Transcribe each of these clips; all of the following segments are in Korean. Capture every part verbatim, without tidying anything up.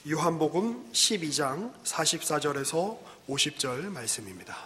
요한복음 십이 장 사십사 절에서 오십 절 말씀입니다.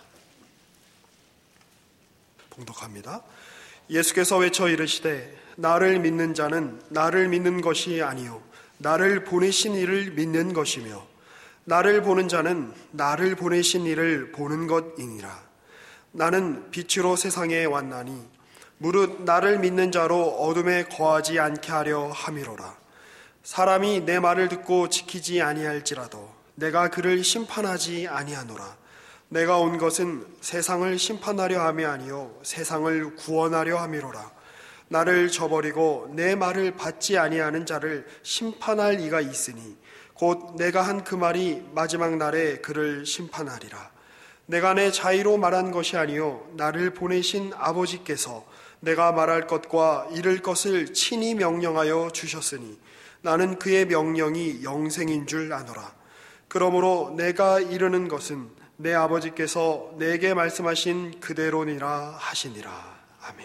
봉독합니다. 예수께서 외쳐 이르시되 나를 믿는 자는 나를 믿는 것이 아니요 나를 보내신 이를 믿는 것이며 나를 보는 자는 나를 보내신 이를 보는 것이니라. 나는 빛으로 세상에 왔나니 무릇 나를 믿는 자로 어둠에 거하지 않게 하려 함이로라. 사람이 내 말을 듣고 지키지 아니할지라도 내가 그를 심판하지 아니하노라. 내가 온 것은 세상을 심판하려 함이 아니요 세상을 구원하려 함이로라. 나를 저버리고 내 말을 받지 아니하는 자를 심판할 이가 있으니 곧 내가 한 그 말이 마지막 날에 그를 심판하리라. 내가 내 자의로 말한 것이 아니요 나를 보내신 아버지께서 내가 말할 것과 이를 것을 친히 명령하여 주셨으니 나는 그의 명령이 영생인 줄 아노라. 그러므로 내가 이르는 것은 내 아버지께서 내게 말씀하신 그대로니라 하시니라. 아멘.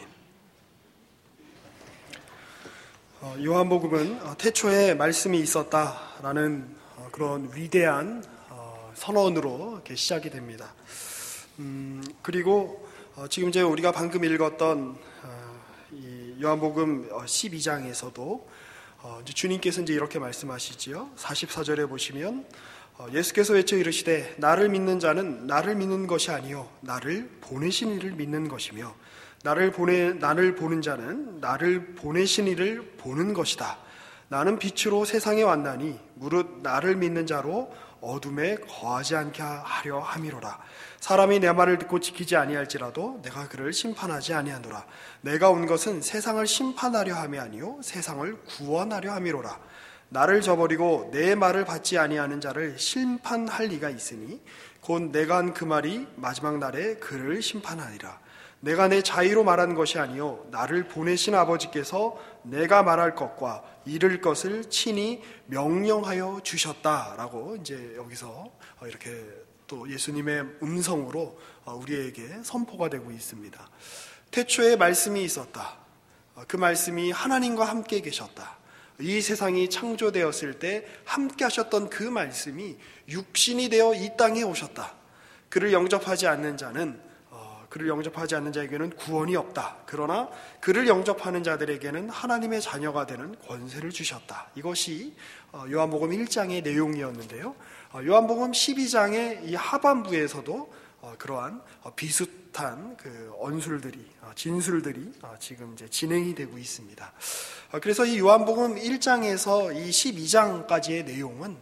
어, 요한복음은 태초에 말씀이 있었다라는 어, 그런 위대한 어, 선언으로 이렇게 시작이 됩니다. 음, 그리고 어, 지금 이제 우리가 방금 읽었던 어, 이 요한복음 십이 장에서도 어, 이제 주님께서 이제 이렇게 말씀하시지요. 사십사 절에 보시면 어, 예수께서 외쳐 이르시되 나를 믿는 자는 나를 믿는 것이 아니요 나를 보내신 이를 믿는 것이며 나를 보내 나를 보는 자는 나를 보내신 이를 보는 것이다. 나는 빛으로 세상에 왔나니 무릇 나를 믿는 자로 어둠에 거하지 않게 하려 함이로라. 사람이 내 말을 듣고 지키지 아니할지라도 내가 그를 심판하지 아니하노라. 내가 온 것은 세상을 심판하려 함이 아니요 세상을 구원하려 함이로라. 나를 저버리고 내 말을 받지 아니하는 자를 심판할 리가 있으니 곧 내가 한 그 말이 마지막 날에 그를 심판하리라. 내가 내 자의로 말한 것이 아니요 나를 보내신 아버지께서 내가 말할 것과 이를 것을 친히 명령하여 주셨다라고 이제 여기서 이렇게 또 예수님의 음성으로 우리에게 선포가 되고 있습니다. 태초에 말씀이 있었다. 그 말씀이 하나님과 함께 계셨다. 이 세상이 창조되었을 때 함께 하셨던 그 말씀이 육신이 되어 이 땅에 오셨다. 그를 영접하지 않는 자는 그를 영접하지 않는 자에게는 구원이 없다. 그러나 그를 영접하는 자들에게는 하나님의 자녀가 되는 권세를 주셨다. 이것이 요한복음 일 장의 내용이었는데요. 요한복음 십이 장의 이 하반부에서도 그러한 비슷한 그 언술들이, 진술들이 지금 이제 진행이 되고 있습니다. 그래서 이 요한복음 일 장에서 이 십이 장까지의 내용은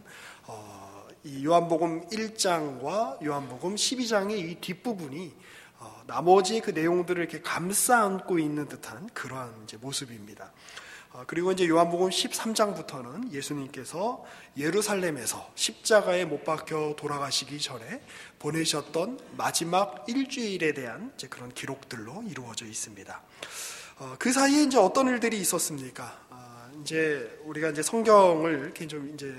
이 요한복음 일 장과 요한복음 십이 장의 이 뒷부분이 나머지 그 내용들을 이렇게 감싸 안고 있는 듯한 그러한 이제 모습입니다. 그리고 이제 요한복음 십삼 장부터는 예수님께서 예루살렘에서 십자가에 못 박혀 돌아가시기 전에 보내셨던 마지막 일주일에 대한 이제 그런 기록들로 이루어져 있습니다. 그 사이에 이제 어떤 일들이 있었습니까? 이제 우리가 이제 성경을 이렇게 좀 이제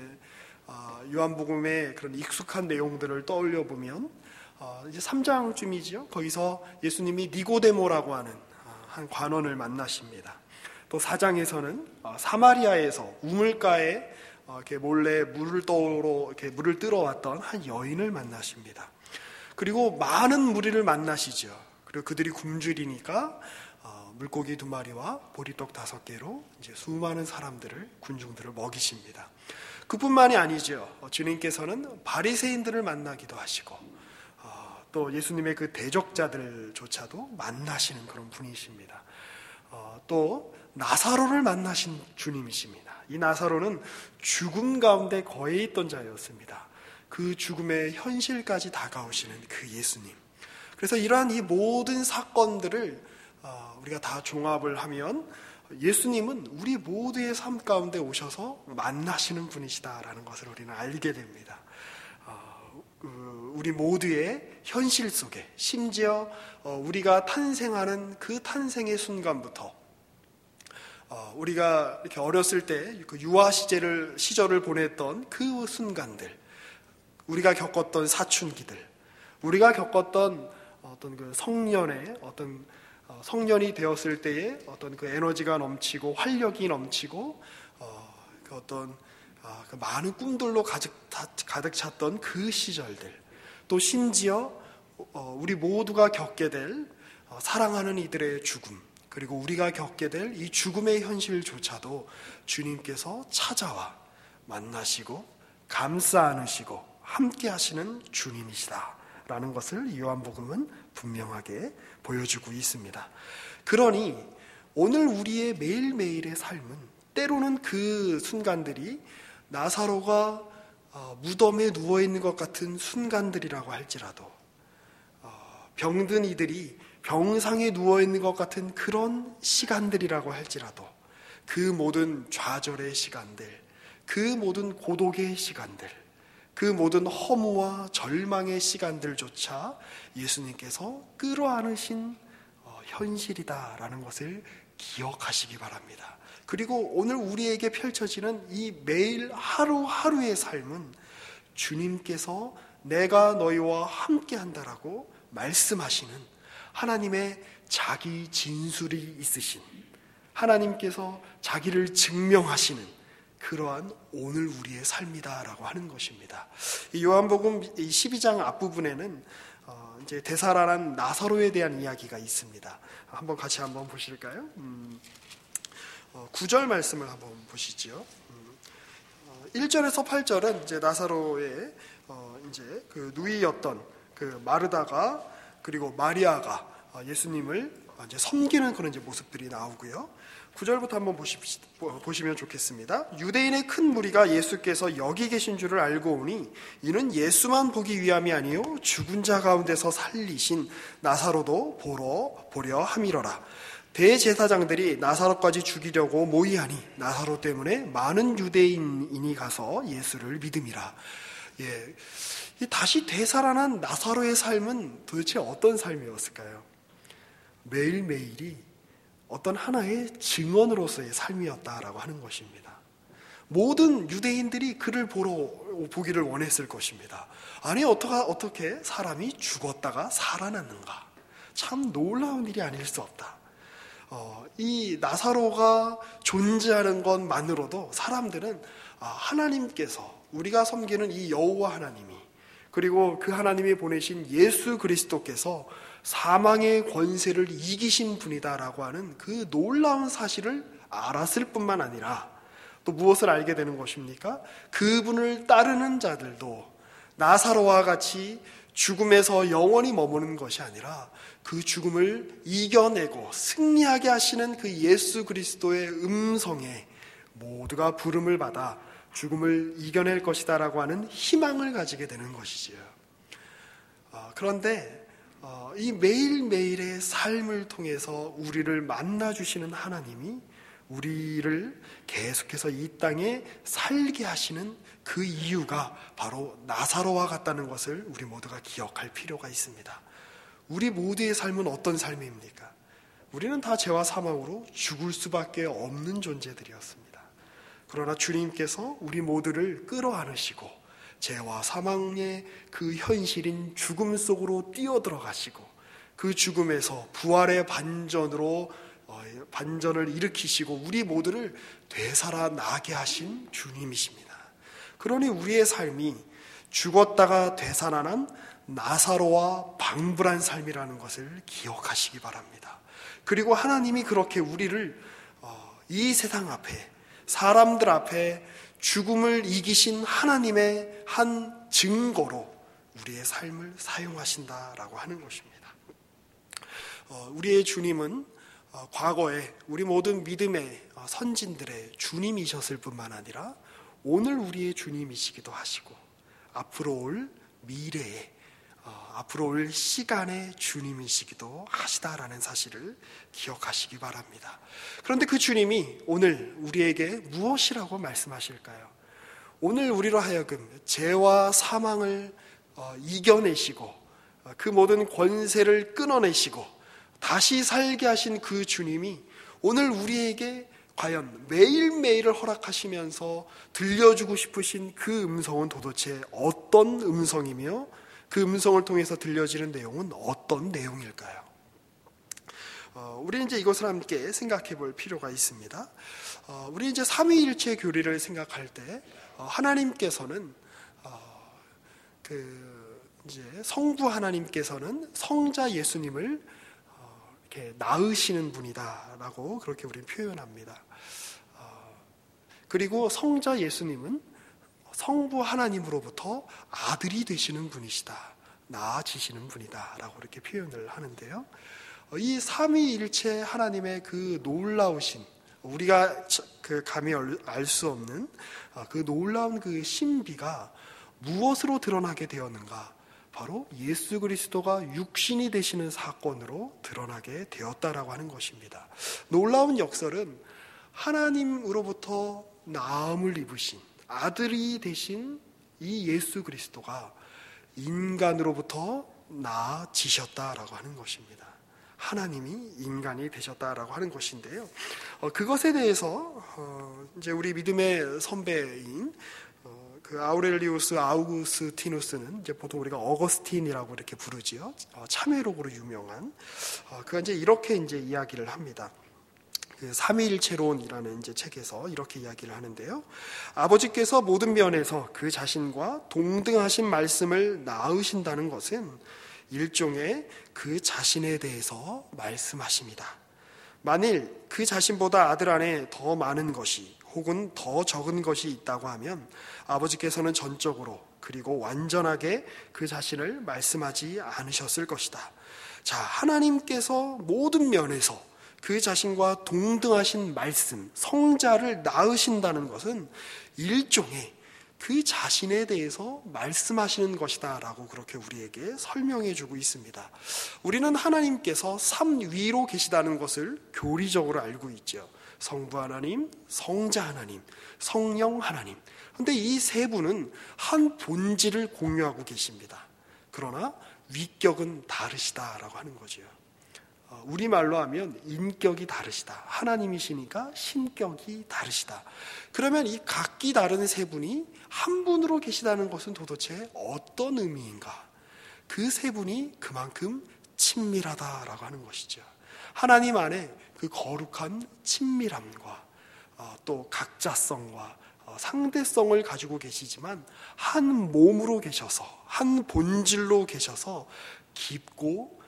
요한복음의 그런 익숙한 내용들을 떠올려 보면 어, 이제 삼 장쯤이죠. 거기서 예수님이 니고데모라고 하는 어, 한 관원을 만나십니다. 또 사 장에서는 어, 사마리아에서 우물가에 어, 이렇게 몰래 물을 떠오러 이렇게 물을 뜨러 왔던 한 여인을 만나십니다. 그리고 많은 무리를 만나시죠. 그리고 그들이 굶주리니까 어, 물고기 두 마리와 보리떡 다섯 개로 이제 수많은 사람들을 군중들을 먹이십니다. 그뿐만이 아니죠. 어, 주님께서는 바리새인들을 만나기도 하시고. 또 예수님의 그 대적자들조차도 만나시는 그런 분이십니다. 어, 또 나사로를 만나신 주님이십니다. 이 나사로는 죽음 가운데 거해 있던 자였습니다. 그 죽음의 현실까지 다가오시는 그 예수님. 그래서 이러한 이 모든 사건들을 어, 우리가 다 종합을 하면 예수님은 우리 모두의 삶 가운데 오셔서 만나시는 분이시다라는 것을 우리는 알게 됩니다. 우리 모두의 현실 속에 심지어 우리가 탄생하는 그 탄생의 순간부터 우리가 이렇게 어렸을 때 그 유아 시절을 시절을 보냈던 그 순간들, 우리가 겪었던 사춘기들, 우리가 겪었던 어떤 그 성년의 어떤 성년이 되었을 때의 어떤 그 에너지가 넘치고 활력이 넘치고 어, 그 어떤 그 많은 꿈들로 가득, 가득 찼던 그 시절들, 또 심지어 우리 모두가 겪게 될 사랑하는 이들의 죽음, 그리고 우리가 겪게 될 이 죽음의 현실조차도 주님께서 찾아와 만나시고 감싸 안으시고 함께 하시는 주님이시다라는 것을 요한복음은 분명하게 보여주고 있습니다. 그러니 오늘 우리의 매일매일의 삶은 때로는 그 순간들이 나사로가 무덤에 누워있는 것 같은 순간들이라고 할지라도, 병든 이들이 병상에 누워있는 것 같은 그런 시간들이라고 할지라도, 그 모든 좌절의 시간들, 그 모든 고독의 시간들, 그 모든 허무와 절망의 시간들조차 예수님께서 끌어안으신 현실이다라는 것을 기억하시기 바랍니다. 그리고 오늘 우리에게 펼쳐지는 이 매일 하루하루의 삶은 주님께서 내가 너희와 함께 한다라고 말씀하시는 하나님의 자기 진술이 있으신, 하나님께서 자기를 증명하시는 그러한 오늘 우리의 삶이다라고 하는 것입니다. 이 요한복음 십이 장 앞부분에는 어 이제 되살아난 나사로에 대한 이야기가 있습니다. 한번 같이 한번 보실까요? 음, 어 구 절 말씀을 한번 보시지요. 음, 어 일 절에서 팔 절은 이제 나사로의 어 이제 그 누이였던 그 마르다가 그리고 마리아가 예수님을 이제 섬기는 그런 이제 모습들이 나오고요. 구 절부터 한번 보시, 보시면 좋겠습니다. 유대인의 큰 무리가 예수께서 여기 계신 줄을 알고 오니 이는 예수만 보기 위함이 아니요 죽은 자 가운데서 살리신 나사로도 보러 보려 함이로라. 대제사장들이 나사로까지 죽이려고 모의하니 나사로 때문에 많은 유대인이 가서 예수를 믿음이라. 예, 다시 되살아난 나사로의 삶은 도대체 어떤 삶이었을까요? 매일매일이 어떤 하나의 증언으로서의 삶이었다라고 하는 것입니다. 모든 유대인들이 그를 보러 보기를 원했을 것입니다. 아니 어떻게, 어떻게 사람이 죽었다가 살아났는가? 참 놀라운 일이 아닐 수 없다. 어, 이 나사로가 존재하는 것만으로도 사람들은 아, 하나님께서 우리가 섬기는 이 여호와 하나님이, 그리고 그 하나님이 보내신 예수 그리스도께서 사망의 권세를 이기신 분이다라고 하는 그 놀라운 사실을 알았을 뿐만 아니라 또 무엇을 알게 되는 것입니까? 그분을 따르는 자들도 나사로와 같이 죽음에서 영원히 머무는 것이 아니라 그 죽음을 이겨내고 승리하게 하시는 그 예수 그리스도의 음성에 모두가 부름을 받아 죽음을 이겨낼 것이다라고 하는 희망을 가지게 되는 것이지요. 어, 그런데 어, 이 매일매일의 삶을 통해서 우리를 만나주시는 하나님이 우리를 계속해서 이 땅에 살게 하시는 그 이유가 바로 나사로와 같다는 것을 우리 모두가 기억할 필요가 있습니다. 우리 모두의 삶은 어떤 삶입니까? 우리는 다 죄와 사망으로 죽을 수밖에 없는 존재들이었습니다. 그러나 주님께서 우리 모두를 끌어안으시고 죄와 사망의 그 현실인 죽음 속으로 뛰어들어가시고 그 죽음에서 부활의 반전으로 반전을 일으키시고 우리 모두를 되살아나게 하신 주님이십니다. 그러니 우리의 삶이 죽었다가 되살아난 나사로와 방불한 삶이라는 것을 기억하시기 바랍니다. 그리고 하나님이 그렇게 우리를 이 세상 앞에, 사람들 앞에 죽음을 이기신 하나님의 한 증거로 우리의 삶을 사용하신다라고 하는 것입니다. 우리의 주님은 과거에 우리 모든 믿음의 선진들의 주님이셨을 뿐만 아니라 오늘 우리의 주님이시기도 하시고 앞으로 올 미래에 앞으로 올 시간의 주님이시기도 하시다라는 사실을 기억하시기 바랍니다. 그런데 그 주님이 오늘 우리에게 무엇이라고 말씀하실까요? 오늘 우리로 하여금 죄와 사망을 이겨내시고 그 모든 권세를 끊어내시고 다시 살게 하신 그 주님이 오늘 우리에게 과연 매일매일을 허락하시면서 들려주고 싶으신 그 음성은 도대체 어떤 음성이며 그 음성을 통해서 들려지는 내용은 어떤 내용일까요? 어, 우리 이제 이것을 함께 생각해 볼 필요가 있습니다. 어, 우리 이제 삼위일체 교리를 생각할 때 하나님께서는 그 이제 성부 하나님께서는 성자 예수님을 이렇게 낳으시는 분이다라고 그렇게 우리는 표현합니다. 그리고 성자 예수님은 성부 하나님으로부터 아들이 되시는 분이시다, 낳아지시는 분이다라고 이렇게 표현을 하는데요. 이 삼위일체 하나님의 그 놀라우신, 우리가 그 감히 알 수 없는 그 놀라운 그 신비가 무엇으로 드러나게 되었는가? 바로 예수 그리스도가 육신이 되시는 사건으로 드러나게 되었다라고 하는 것입니다. 놀라운 역설은 하나님으로부터 낳음을 입으신 아들이 되신 이 예수 그리스도가 인간으로부터 낳아지셨다라고 하는 것입니다. 하나님이 인간이 되셨다라고 하는 것인데요. 어, 그것에 대해서 어, 이제 우리 믿음의 선배인 어, 그 아우렐리우스 아우구스티누스는 이제 보통 우리가 어거스틴이라고 이렇게 부르지요. 어, 참회록으로 유명한 어, 그가 이제 이렇게 이제 이야기를 합니다. 그 삼위일체론이라는 이제 책에서 이렇게 이야기를 하는데요. 아버지께서 모든 면에서 그 자신과 동등하신 말씀을 낳으신다는 것은 일종의 그 자신에 대해서 말씀하십니다. 만일 그 자신보다 아들 안에 더 많은 것이 혹은 더 적은 것이 있다고 하면 아버지께서는 전적으로 그리고 완전하게 그 자신을 말씀하지 않으셨을 것이다. 자, 하나님께서 모든 면에서 그 자신과 동등하신 말씀, 성자를 낳으신다는 것은 일종의 그 자신에 대해서 말씀하시는 것이다 라고 그렇게 우리에게 설명해 주고 있습니다. 우리는 하나님께서 삼위로 계시다는 것을 교리적으로 알고 있죠. 성부 하나님, 성자 하나님, 성령 하나님. 그런데 이 세 분은 한 본질을 공유하고 계십니다. 그러나 위격은 다르시다라고 하는 거죠. 우리말로 하면 인격이 다르시다. 하나님이시니까 신격이 다르시다. 그러면 이 각기 다른 세 분이 한 분으로 계시다는 것은 도대체 어떤 의미인가? 그 세 분이 그만큼 친밀하다라고 하는 것이죠. 하나님 안에 그 거룩한 친밀함과 또 각자성과 상대성을 가지고 계시지만 한 몸으로 계셔서, 한 본질로 계셔서 깊고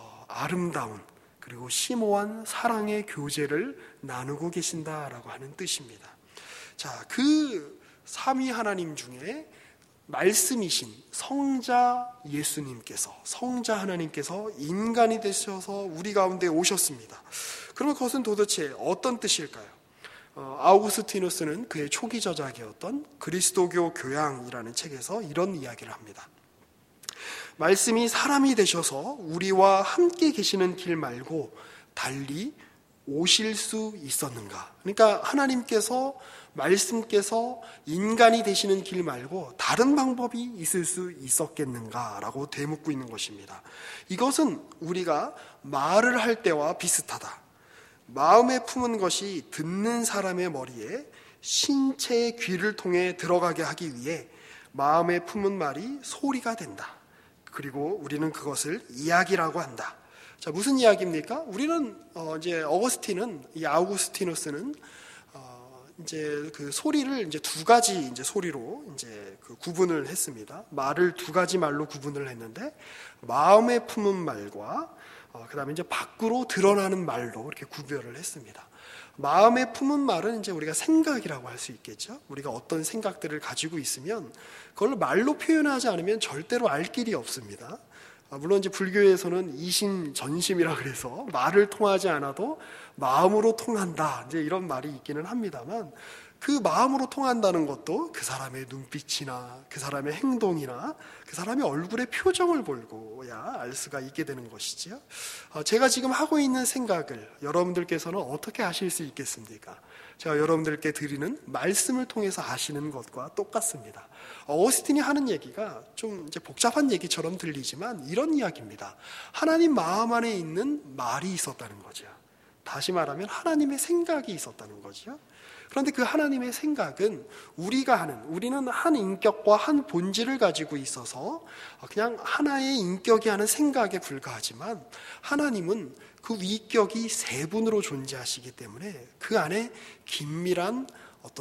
아름다운 그리고 심오한 사랑의 교제를 나누고 계신다라고 하는 뜻입니다. 자, 그 삼위 하나님 중에 말씀이신 성자 예수님께서, 성자 하나님께서 인간이 되셔서 우리 가운데 오셨습니다. 그러면 그것은 도대체 어떤 뜻일까요? 어, 아우구스티누스는 그의 초기 저작이었던 그리스도교 교양이라는 책에서 이런 이야기를 합니다. 말씀이 사람이 되셔서 우리와 함께 계시는 길 말고 달리 오실 수 있었는가? 그러니까 하나님께서, 말씀께서 인간이 되시는 길 말고 다른 방법이 있을 수 있었겠는가라고 되묻고 있는 것입니다. 이것은 우리가 말을 할 때와 비슷하다. 마음에 품은 것이 듣는 사람의 머리에 신체의 귀를 통해 들어가게 하기 위해 마음에 품은 말이 소리가 된다. 그리고 우리는 그것을 이야기라고 한다. 자, 무슨 이야기입니까? 우리는 어, 이제 어거스틴은, 이 아우구스티누스는 어, 이제 그 소리를 이제 두 가지 이제 소리로 이제 그 구분을 했습니다. 말을 두 가지 말로 구분을 했는데 마음에 품은 말과 어, 그다음에 이제 밖으로 드러나는 말로 이렇게 구별을 했습니다. 마음에 품은 말은 이제 우리가 생각이라고 할 수 있겠죠. 우리가 어떤 생각들을 가지고 있으면 그걸 말로 표현하지 않으면 절대로 알 길이 없습니다. 물론 이제 불교에서는 이심 전심이라 그래서 말을 통하지 않아도 마음으로 통한다, 이제 이런 말이 있기는 합니다만, 그 마음으로 통한다는 것도 그 사람의 눈빛이나 그 사람의 행동이나 그 사람의 얼굴의 표정을 보고야 알 수가 있게 되는 것이지요. 제가 지금 하고 있는 생각을 여러분들께서는 어떻게 아실 수 있겠습니까? 제가 여러분들께 드리는 말씀을 통해서 아시는 것과 똑같습니다. 어거스틴이 하는 얘기가 좀 이제 복잡한 얘기처럼 들리지만 이런 이야기입니다. 하나님 마음 안에 있는 말이 있었다는 거죠. 다시 말하면 하나님의 생각이 있었다는 거죠. 그런데 그 하나님의 생각은 우리가 하는, 우리는 한 인격과 한 본질을 가지고 있어서 그냥 하나의 인격이 하는 생각에 불과하지만, 하나님은 그 위격이 세 분으로 존재하시기 때문에 그 안에 긴밀한 어떤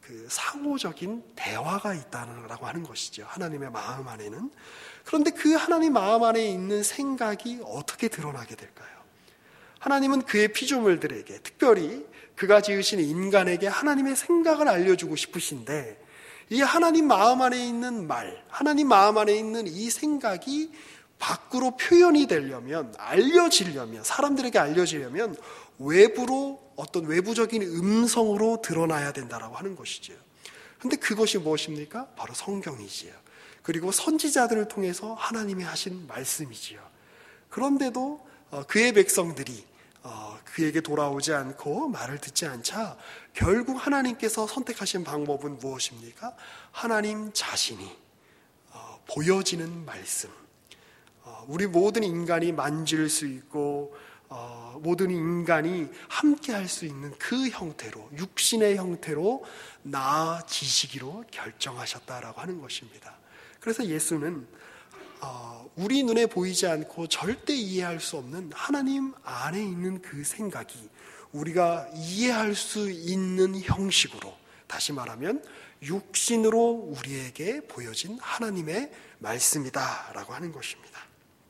그 상호적인 대화가 있다라고 하는 것이죠. 하나님의 마음 안에는. 그런데 그 하나님 마음 안에 있는 생각이 어떻게 드러나게 될까요? 하나님은 그의 피조물들에게, 특별히 그가 지으신 인간에게 하나님의 생각을 알려주고 싶으신데, 이 하나님 마음 안에 있는 말, 하나님 마음 안에 있는 이 생각이 밖으로 표현이 되려면, 알려지려면, 사람들에게 알려지려면 외부로, 어떤 외부적인 음성으로 드러나야 된다라고 하는 것이죠. 그런데 그것이 무엇입니까? 바로 성경이지요. 그리고 선지자들을 통해서 하나님이 하신 말씀이지요. 그런데도 그의 백성들이 그에게 돌아오지 않고 말을 듣지 않자 결국 하나님께서 선택하신 방법은 무엇입니까? 하나님 자신이 보여지는 말씀. 우리 모든 인간이 만질 수 있고 모든 인간이 함께 할 수 있는 그 형태로, 육신의 형태로 나아지시기로 결정하셨다라고 하는 것입니다. 그래서 예수는 우리 눈에 보이지 않고 절대 이해할 수 없는 하나님 안에 있는 그 생각이 우리가 이해할 수 있는 형식으로, 다시 말하면 육신으로 우리에게 보여진 하나님의 말씀이다라고 하는 것입니다.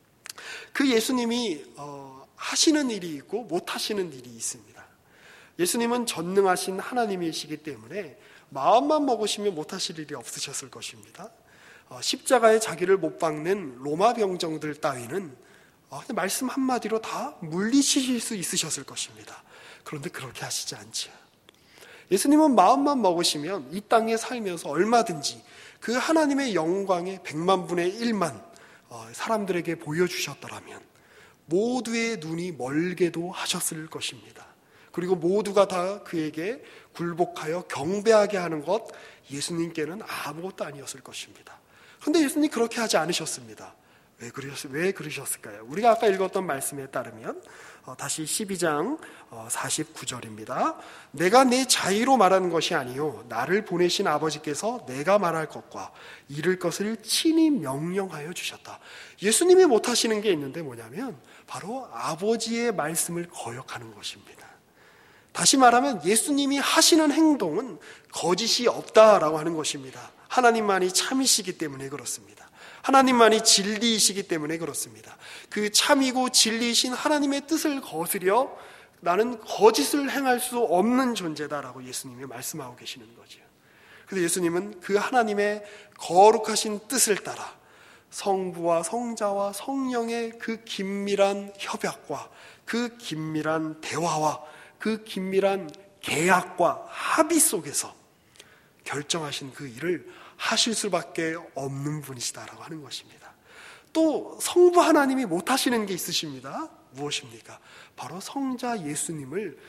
그 예수님이 하시는 일이 있고 못하시는 일이 있습니다. 예수님은 전능하신 하나님이시기 때문에 마음만 먹으시면 못하실 일이 없으셨을 것입니다. 십자가에 자기를 못 박는 로마 병정들 따위는 말씀 한마디로 다 물리치실 수 있으셨을 것입니다. 그런데 그렇게 하시지 않지요. 예수님은 마음만 먹으시면 이 땅에 살면서 얼마든지 그 하나님의 영광의 백만 분의 일만 사람들에게 보여주셨더라면 모두의 눈이 멀게도 하셨을 것입니다. 그리고 모두가 다 그에게 굴복하여 경배하게 하는 것, 예수님께는 아무것도 아니었을 것입니다. 그런데 예수님 그렇게 하지 않으셨습니다. 왜, 그러셨, 왜 그러셨을까요? 우리가 아까 읽었던 말씀에 따르면 어, 다시 십이 장 어, 사십구 절입니다. 내가 내 자의로 말하는 것이 아니요 나를 보내신 아버지께서 내가 말할 것과 이룰 것을 친히 명령하여 주셨다. 예수님이 못하시는 게 있는데 뭐냐면 바로 아버지의 말씀을 거역하는 것입니다. 다시 말하면 예수님이 하시는 행동은 거짓이 없다라고 하는 것입니다. 하나님만이 참이시기 때문에 그렇습니다. 하나님만이 진리이시기 때문에 그렇습니다. 그 참이고 진리이신 하나님의 뜻을 거스려 나는 거짓을 행할 수 없는 존재다라고 예수님이 말씀하고 계시는 거죠. 그래서 예수님은 그 하나님의 거룩하신 뜻을 따라 성부와 성자와 성령의 그 긴밀한 협약과 그 긴밀한 대화와 그 긴밀한 계약과 합의 속에서 결정하신 그 일을 하실 수밖에 없는 분이시다라고 하는 것입니다. 또 성부 하나님이 못하시는 게 있으십니다. 무엇입니까? 바로 성자 예수님을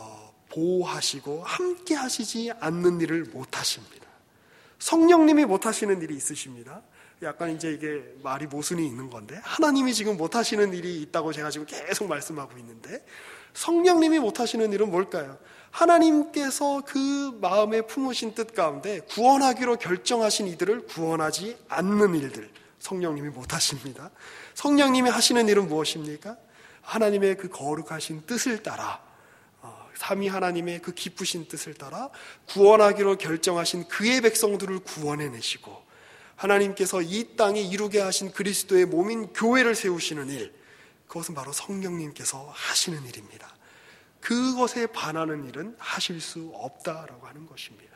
보호하시고 함께 하시지 않는 일을 못하십니다. 성령님이 못하시는 일이 있으십니다. 약간 이제 이게 말이 모순이 있는 건데, 하나님이 지금 못하시는 일이 있다고 제가 지금 계속 말씀하고 있는데, 성령님이 못하시는 일은 뭘까요? 하나님께서 그 마음에 품으신 뜻 가운데 구원하기로 결정하신 이들을 구원하지 않는 일들, 성령님이 못하십니다. 성령님이 하시는 일은 무엇입니까? 하나님의 그 거룩하신 뜻을 따라, 삼위 하나님의 그 기쁘신 뜻을 따라 구원하기로 결정하신 그의 백성들을 구원해내시고, 하나님께서 이 땅에 이루게 하신 그리스도의 몸인 교회를 세우시는 일, 그것은 바로 성령님께서 하시는 일입니다. 그것에 반하는 일은 하실 수 없다라고 하는 것입니다.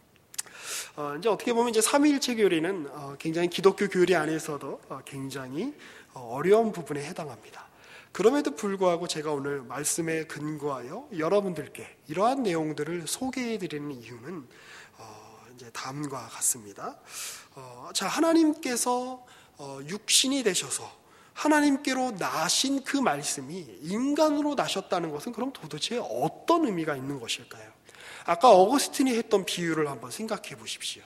어, 이제 어떻게 보면 이제 삼위일체 교리는 어, 굉장히 기독교 교리 안에서도 어, 굉장히 어려운 부분에 해당합니다. 그럼에도 불구하고 제가 오늘 말씀에 근거하여 여러분들께 이러한 내용들을 소개해드리는 이유는 어, 이제 다음과 같습니다. 어, 자, 하나님께서 어, 육신이 되셔서 하나님께로 나신 그 말씀이 인간으로 나셨다는 것은 그럼 도대체 어떤 의미가 있는 것일까요? 아까 어거스틴이 했던 비유를 한번 생각해 보십시오.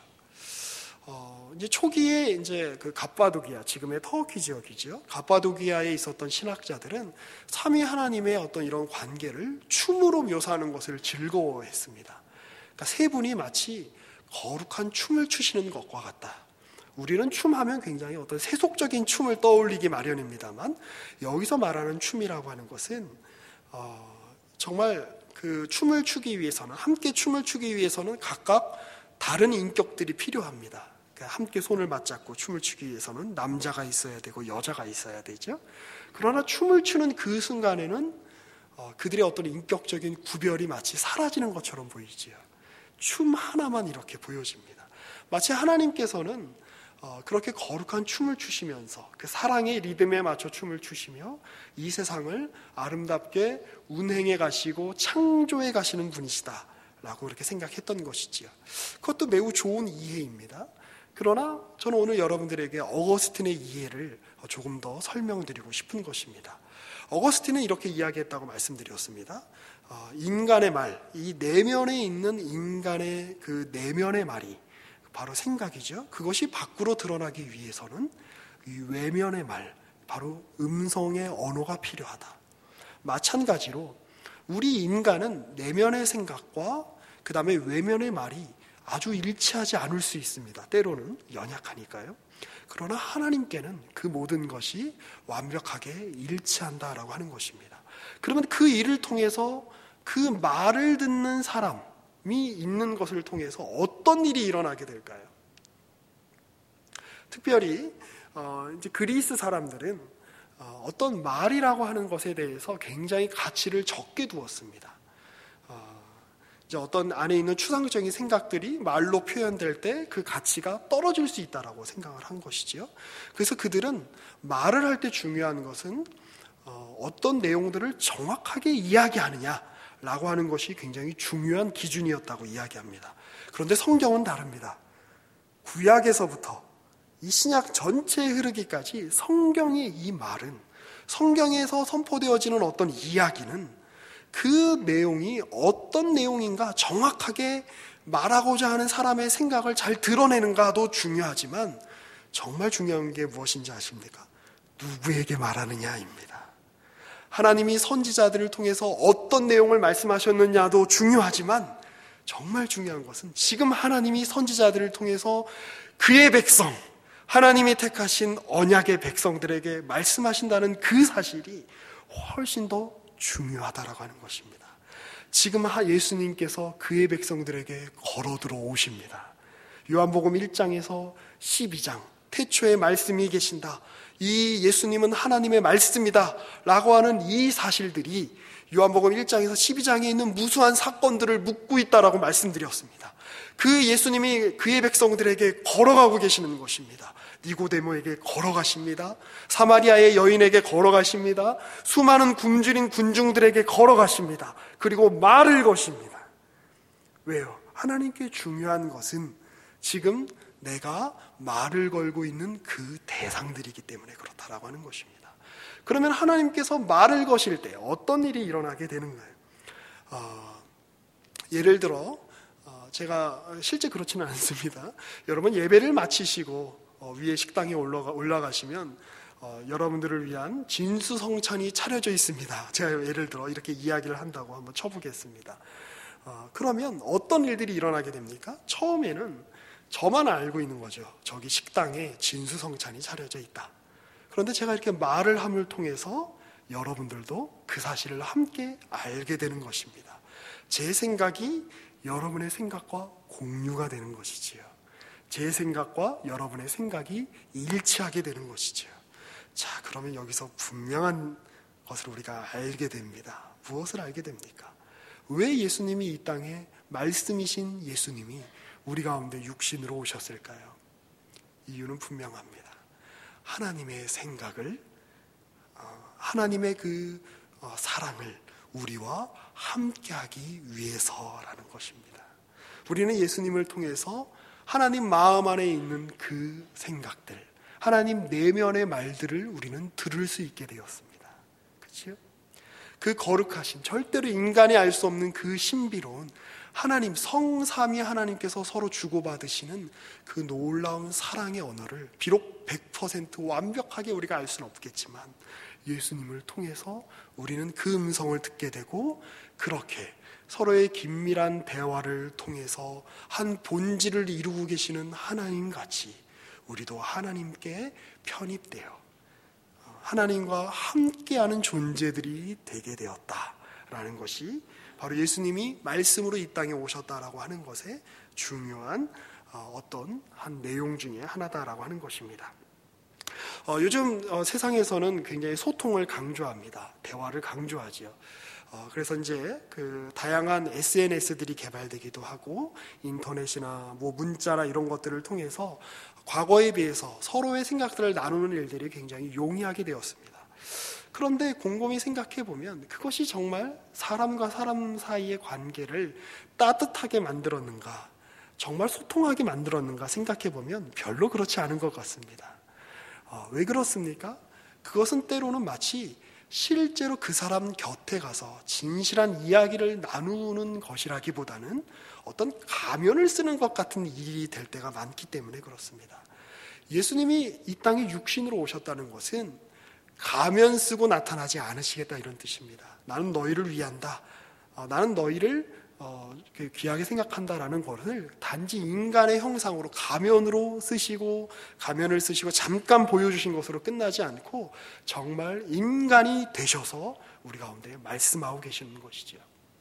어, 이제 초기에 이제 그 갑바도기아, 지금의 터키 지역이죠. 갑바도기아에 있었던 신학자들은 삼위 하나님의 어떤 이런 관계를 춤으로 묘사하는 것을 즐거워했습니다. 그러니까 세 분이 마치 거룩한 춤을 추시는 것과 같다. 우리는 춤하면 굉장히 어떤 세속적인 춤을 떠올리기 마련입니다만, 여기서 말하는 춤이라고 하는 것은 어, 정말 그 춤을 추기 위해서는, 함께 춤을 추기 위해서는 각각 다른 인격들이 필요합니다. 함께 손을 맞잡고 춤을 추기 위해서는 남자가 있어야 되고 여자가 있어야 되죠. 그러나 춤을 추는 그 순간에는 어, 그들의 어떤 인격적인 구별이 마치 사라지는 것처럼 보이지요. 춤 하나만 이렇게 보여집니다. 마치 하나님께서는 어, 그렇게 거룩한 춤을 추시면서 그 사랑의 리듬에 맞춰 춤을 추시며 이 세상을 아름답게 운행해 가시고 창조해 가시는 분이시다 라고 그렇게 생각했던 것이지요. 그것도 매우 좋은 이해입니다. 그러나 저는 오늘 여러분들에게 어거스틴의 이해를 조금 더 설명드리고 싶은 것입니다. 어거스틴은 이렇게 이야기했다고 말씀드렸습니다. 어, 인간의 말, 이 내면에 있는 인간의 그 내면의 말이 바로 생각이죠. 그것이 밖으로 드러나기 위해서는 이 외면의 말, 바로 음성의 언어가 필요하다. 마찬가지로 우리 인간은 내면의 생각과 그 다음에 외면의 말이 아주 일치하지 않을 수 있습니다. 때로는 연약하니까요. 그러나 하나님께는 그 모든 것이 완벽하게 일치한다라고 하는 것입니다. 그러면 그 일을 통해서 그 말을 듣는 사람이 있는 것을 통해서 어떤 일이 일어나게 될까요? 특별히 어, 이제 그리스 사람들은 어, 어떤 말이라고 하는 것에 대해서 굉장히 가치를 적게 두었습니다. 어, 이제 어떤 안에 있는 추상적인 생각들이 말로 표현될 때 그 가치가 떨어질 수 있다라고 생각을 한 것이지요. 그래서 그들은 말을 할 때 중요한 것은 어, 어떤 내용들을 정확하게 이야기하느냐라고 하는 것이 굉장히 중요한 기준이었다고 이야기합니다. 그런데 성경은 다릅니다. 구약에서부터 이 신약 전체에 흐르기까지 성경의 이 말은, 성경에서 선포되어지는 어떤 이야기는 그 내용이 어떤 내용인가 정확하게 말하고자 하는 사람의 생각을 잘 드러내는가도 중요하지만 정말 중요한 게 무엇인지 아십니까? 누구에게 말하느냐입니다. 하나님이 선지자들을 통해서 어떤 내용을 말씀하셨느냐도 중요하지만 정말 중요한 것은 지금 하나님이 선지자들을 통해서 그의 백성, 하나님이 택하신 언약의 백성들에게 말씀하신다는 그 사실이 훨씬 더 중요하다라고 하는 것입니다. 지금 예수님께서 그의 백성들에게 걸어 들어오십니다. 요한복음 일 장에서 십이 장, 태초에 말씀이 계신다. 이 예수님은 하나님의 말씀이다 라고 하는 이 사실들이 요한복음 일 장에서 십이 장에 있는 무수한 사건들을 묻고 있다라고 말씀드렸습니다. 그 예수님이 그의 백성들에게 걸어가고 계시는 것입니다. 니고데모에게 걸어가십니다. 사마리아의 여인에게 걸어가십니다. 수많은 굶주린 군중들에게 걸어가십니다. 그리고 말을 거십니다. 왜요? 하나님께 중요한 것은 지금 내가 말을 걸고 있는 그 대상들이기 때문에 그렇다라고 하는 것입니다. 그러면 하나님께서 말을 거실 때 어떤 일이 일어나게 되는가요? 어, 예를 들어 어, 제가 실제 그렇지는 않습니다. 여러분 예배를 마치시고 어, 위에 식당에 올라가, 올라가시면 어, 여러분들을 위한 진수성찬이 차려져 있습니다. 제가 예를 들어 이렇게 이야기를 한다고 한번 쳐보겠습니다. 어, 그러면 어떤 일들이 일어나게 됩니까? 처음에는 저만 알고 있는 거죠. 저기 식당에 진수성찬이 차려져 있다. 그런데 제가 이렇게 말을 함을 통해서 여러분들도 그 사실을 함께 알게 되는 것입니다. 제 생각이 여러분의 생각과 공유가 되는 것이지요. 제 생각과 여러분의 생각이 일치하게 되는 것이지요. 자, 그러면 여기서 분명한 것을 우리가 알게 됩니다. 무엇을 알게 됩니까? 왜 예수님이 이 땅에 말씀이신 예수님이 우리 가운데 육신으로 오셨을까요? 이유는 분명합니다. 하나님의 생각을, 하나님의 그 사랑을 우리와 함께하기 위해서라는 것입니다. 우리는 예수님을 통해서 하나님 마음 안에 있는 그 생각들, 하나님 내면의 말들을 우리는 들을 수 있게 되었습니다. 그렇죠? 그 거룩하신, 절대로 인간이 알 수 없는 그 신비로운 하나님, 성삼위 하나님께서 서로 주고받으시는 그 놀라운 사랑의 언어를 비록 백 퍼센트 완벽하게 우리가 알 수는 없겠지만 예수님을 통해서 우리는 그 음성을 듣게 되고 그렇게 서로의 긴밀한 대화를 통해서 한 본질을 이루고 계시는 하나님같이 우리도 하나님께 편입되어 하나님과 함께하는 존재들이 되게 되었다라는 것이 바로 예수님이 말씀으로 이 땅에 오셨다라고 하는 것의 중요한 어떤 한 내용 중에 하나다라고 하는 것입니다. 어, 요즘 어, 세상에서는 굉장히 소통을 강조합니다. 대화를 강조하지요. 어, 그래서 이제 그 다양한 에스엔에스들이 개발되기도 하고 인터넷이나 뭐 문자나 이런 것들을 통해서 과거에 비해서 서로의 생각들을 나누는 일들이 굉장히 용이하게 되었습니다. 그런데 곰곰이 생각해 보면 그것이 정말 사람과 사람 사이의 관계를 따뜻하게 만들었는가, 정말 소통하게 만들었는가 생각해 보면 별로 그렇지 않은 것 같습니다. 어, 왜 그렇습니까? 그것은 때로는 마치 실제로 그 사람 곁에 가서 진실한 이야기를 나누는 것이라기보다는 어떤 가면을 쓰는 것 같은 일이 될 때가 많기 때문에 그렇습니다. 예수님이 이 땅에 육신으로 오셨다는 것은 가면 쓰고 나타나지 않으시겠다 이런 뜻입니다. 나는 너희를 위한다. 어, 나는 너희를 어, 귀하게 생각한다라는 것을 단지 인간의 형상으로 가면으로 쓰시고 가면을 쓰시고 잠깐 보여주신 것으로 끝나지 않고 정말 인간이 되셔서 우리 가운데 말씀하고 계시는 것이죠.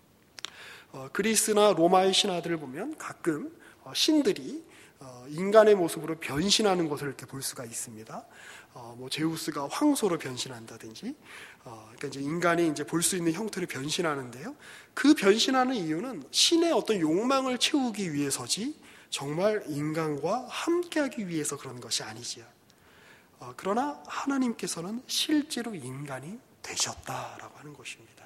어, 그리스나 로마의 신화들을 보면 가끔 어, 신들이 어, 인간의 모습으로 변신하는 것을 이렇게 볼 수가 있습니다. 어, 뭐 제우스가 황소로 변신한다든지, 어, 그러니까 이제 인간이 이제 볼 수 있는 형태로 변신하는데요. 그 변신하는 이유는 신의 어떤 욕망을 채우기 위해서지 정말 인간과 함께하기 위해서 그런 것이 아니지요. 어, 그러나 하나님께서는 실제로 인간이 되셨다라고 하는 것입니다.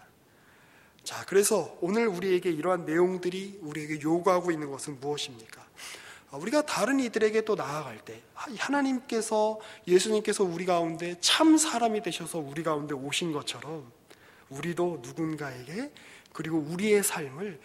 자, 그래서 오늘 우리에게 이러한 내용들이 우리에게 요구하고 있는 것은 무엇입니까? 우리가 다른 이들에게 또 나아갈 때 하나님께서, 예수님께서 우리 가운데 참 사람이 되셔서 우리 가운데 오신 것처럼 우리도 누군가에게, 그리고 우리의 삶을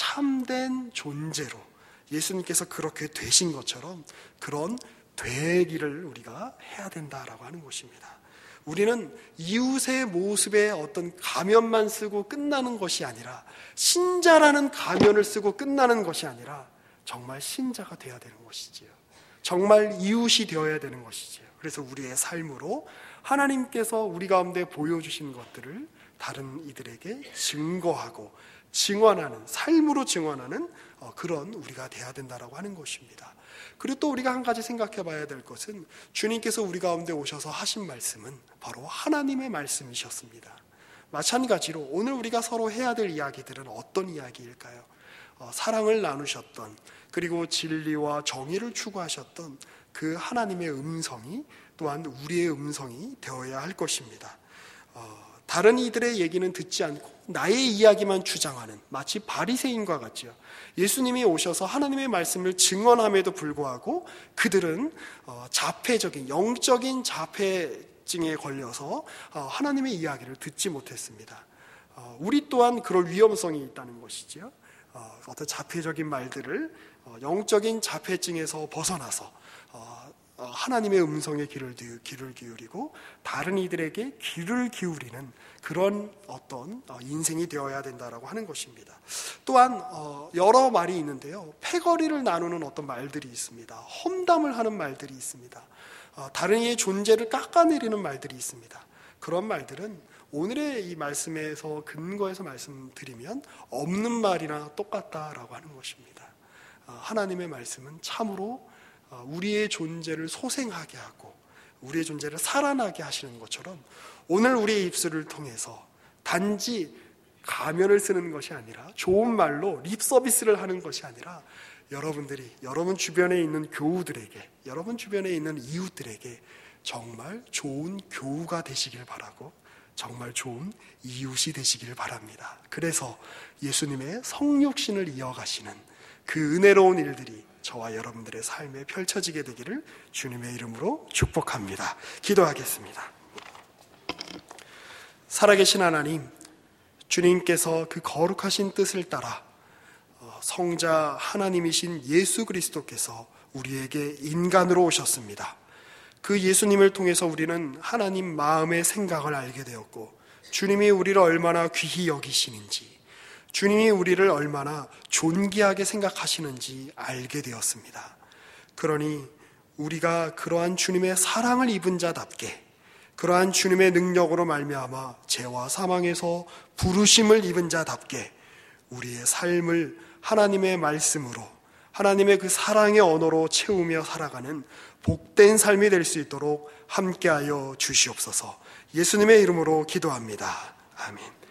참된 존재로 예수님께서 그렇게 되신 것처럼 그런 되기를 우리가 해야 된다라고 하는 것입니다. 우리는 이웃의 모습에 어떤 가면만 쓰고 끝나는 것이 아니라, 신자라는 가면을 쓰고 끝나는 것이 아니라 정말 신자가 되어야 되는 것이지요. 정말 이웃이 되어야 되는 것이지요. 그래서 우리의 삶으로 하나님께서 우리 가운데 보여주신 것들을 다른 이들에게 증거하고 증언하는, 삶으로 증언하는 그런 우리가 되어야 된다라고 하는 것입니다. 그리고 또 우리가 한 가지 생각해 봐야 될 것은 주님께서 우리 가운데 오셔서 하신 말씀은 바로 하나님의 말씀이셨습니다. 마찬가지로 오늘 우리가 서로 해야 될 이야기들은 어떤 이야기일까요? 어, 사랑을 나누셨던, 그리고 진리와 정의를 추구하셨던 그 하나님의 음성이 또한 우리의 음성이 되어야 할 것입니다. 어, 다른 이들의 얘기는 듣지 않고 나의 이야기만 주장하는, 마치 바리새인과 같죠. 예수님이 오셔서 하나님의 말씀을 증언함에도 불구하고 그들은 어, 자폐적인, 영적인 자폐증에 걸려서 어, 하나님의 이야기를 듣지 못했습니다. 어, 우리 또한 그럴 위험성이 있다는 것이죠. 어, 어떤 자폐적인 말들을 어, 영적인 자폐증에서 벗어나서 어, 어, 하나님의 음성에 귀를, 귀를 기울이고 다른 이들에게 귀를 기울이는 그런 어떤 어, 인생이 되어야 된다라고 하는 것입니다. 또한 어, 여러 말이 있는데요. 패거리를 나누는 어떤 말들이 있습니다. 험담을 하는 말들이 있습니다. 어, 다른 이의 존재를 깎아내리는 말들이 있습니다. 그런 말들은 오늘의 이 말씀에서 근거해서 말씀드리면 없는 말이나 똑같다라고 하는 것입니다. 하나님의 말씀은 참으로 우리의 존재를 소생하게 하고 우리의 존재를 살아나게 하시는 것처럼 오늘 우리의 입술을 통해서 단지 가면을 쓰는 것이 아니라, 좋은 말로 립 서비스를 하는 것이 아니라, 여러분들이 여러분 주변에 있는 교우들에게, 여러분 주변에 있는 이웃들에게 정말 좋은 교우가 되시길 바라고 정말 좋은 이웃이 되시길 바랍니다. 그래서 예수님의 성육신을 이어가시는 그 은혜로운 일들이 저와 여러분들의 삶에 펼쳐지게 되기를 주님의 이름으로 축복합니다. 기도하겠습니다. 살아계신 하나님, 주님께서 그 거룩하신 뜻을 따라 성자 하나님이신 예수 그리스도께서 우리에게 인간으로 오셨습니다. 그 예수님을 통해서 우리는 하나님 마음의 생각을 알게 되었고, 주님이 우리를 얼마나 귀히 여기시는지, 주님이 우리를 얼마나 존귀하게 생각하시는지 알게 되었습니다. 그러니 우리가 그러한 주님의 사랑을 입은 자답게, 그러한 주님의 능력으로 말미암아 죄와 사망에서 부르심을 입은 자답게 우리의 삶을 하나님의 말씀으로, 하나님의 그 사랑의 언어로 채우며 살아가는 복된 삶이 될 수 있도록 함께하여 주시옵소서. 예수님의 이름으로 기도합니다. 아멘.